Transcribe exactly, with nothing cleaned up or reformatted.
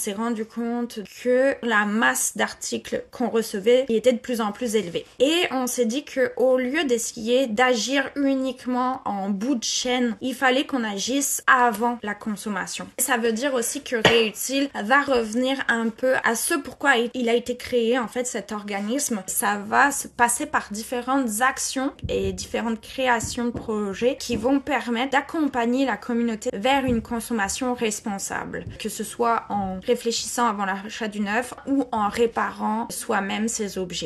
s'est rendu compte que la masse d'articles qu'on recevait était de plus en plus élevée. Et on s'est dit que au lieu d'essayer d'agir uniquement en bout de chaîne, il fallait qu'on agisse avant la consommation. Ça veut dire aussi que Réutile va revenir un peu à ce pourquoi il a été créé, en fait, cet organisme. Ça va se passer par différentes actions et différentes créations de projets qui vont permettre d'accompagner la communauté vers une consommation responsable, que ce soit en réfléchissant avant l'achat du neuf ou en réparant soi-même ses objets.